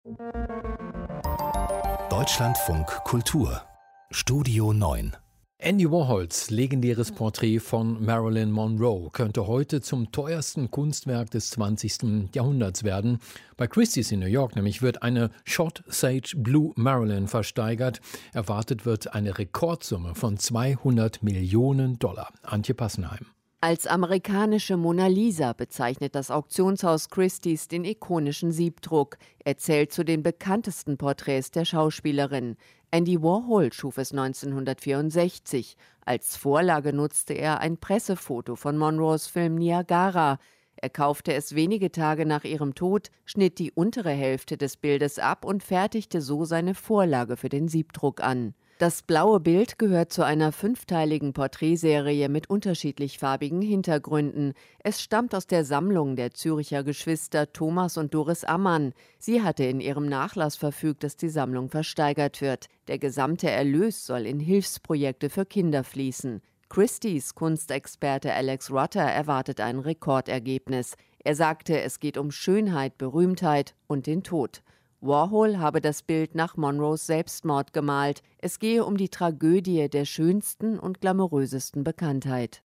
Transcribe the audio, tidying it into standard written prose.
Deutschlandfunk Kultur Studio 9. Andy Warhols legendäres Porträt von Marilyn Monroe könnte heute zum teuersten Kunstwerk des 20. Jahrhunderts werden. Bei Christie's in New York nämlich wird eine Shot Sage Blue Marilyn versteigert. Erwartet wird eine Rekordsumme von $200 Millionen. Antje Passenheim. Als amerikanische Mona Lisa bezeichnet das Auktionshaus Christie's den ikonischen Siebdruck. Er zählt zu den bekanntesten Porträts der Schauspielerin. Andy Warhol schuf es 1964. Als Vorlage nutzte er ein Pressefoto von Monroes Film Niagara. Er kaufte es wenige Tage nach ihrem Tod, schnitt die untere Hälfte des Bildes ab und fertigte so seine Vorlage für den Siebdruck an. Das blaue Bild gehört zu einer 5-teiligen Porträtserie mit unterschiedlich farbigen Hintergründen. Es stammt aus der Sammlung der Züricher Geschwister Thomas und Doris Ammann. Sie hatte in ihrem Nachlass verfügt, dass die Sammlung versteigert wird. Der gesamte Erlös soll in Hilfsprojekte für Kinder fließen. Christie's Kunstexperte Alex Rutter erwartet ein Rekordergebnis. Er sagte, es geht um Schönheit, Berühmtheit und den Tod. Warhol habe das Bild nach Monroes Selbstmord gemalt. Es gehe um die Tragödie der schönsten und glamourösesten Bekanntheit.